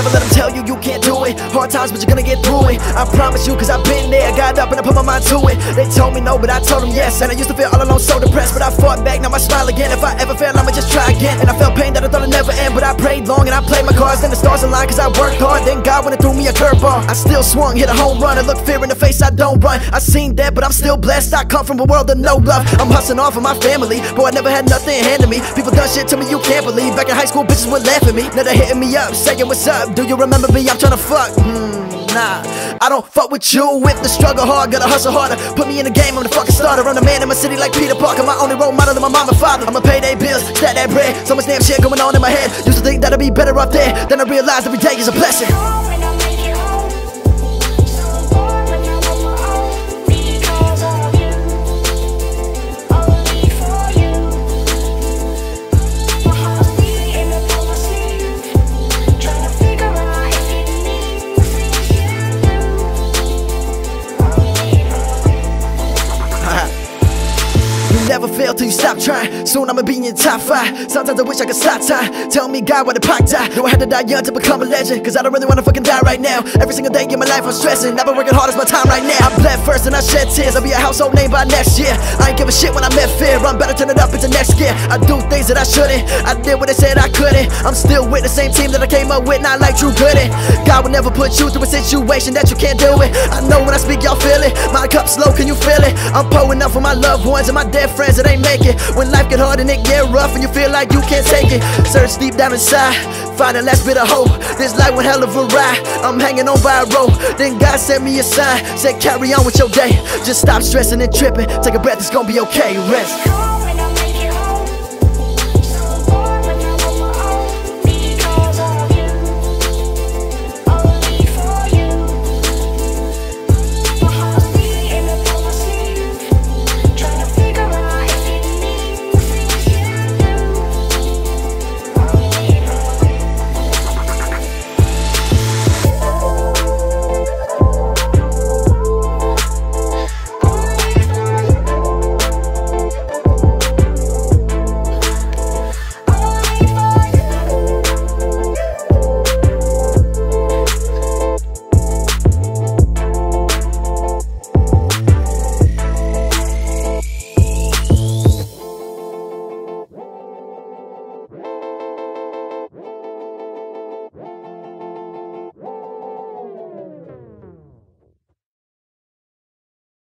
never let them tell you you can't do it. Hard times, but you're gonna get through it. I promise you, cause I've been there. Got up and I put my mind to it. They told me no, but I told them yes. And I used to feel all alone, so depressed, but I fought back, now I smile again. If I ever fail, I'ma just try again. And I felt pain that I thought I'd never end, but I prayed long and I played my cards. Then the stars aligned cause I worked hard. Then God went and threw me a curveball. I still swung, hit a home run, and looked fear in the face, I don't run. I seen that, but I'm still blessed. I come from a world of no love. I'm hustling off of my family, but I never had nothing handed me. People done shit to me you can't believe. Back in high school, bitches would laugh at me. Now they hitting me up, saying what's up. Do you remember me? I'm tryna fuck. Nah, I don't fuck with you. If the struggle hard, gotta hustle harder. Put me in the game, I'm the fucking starter. I'm the man in my city like Peter Parker. My only role model is my mama and father. I'ma pay their bills, stack that bread. So much damn shit going on in my head. Used to think that I'd be better off there. Then I realized every day is a blessing. Never fail till you stop trying. Soon I'ma be in your top 5. Sometimes I wish I could stop time. Tell me God, why the Pac die? No, I had to die young to become a legend, cause I don't really wanna fucking die right now. Every single day in my life I'm stressing. I've been working hard as my time right now. I bled first and I shed tears. I'll be a household name by next year. I ain't give a shit when I met fear. I'm better turn it up into next gear. I do things that I shouldn't. I did what they said I couldn't. I'm still with the same team that I came up with, not like Drew Gooden. God will never put you through a situation that you can't do it. I know when I speak y'all feel it. My cup's low, can you feel it? I'm pouring up for my loved ones and my dead friends that ain't make it. When life get hard and it get rough and you feel like you can't take it, search deep down inside, find the last bit of hope. This life one hell of a ride, I'm hanging on by a rope. Then God sent me a sign, said carry on with your day. Just stop stressing and tripping, take a breath, it's gonna be okay, rest.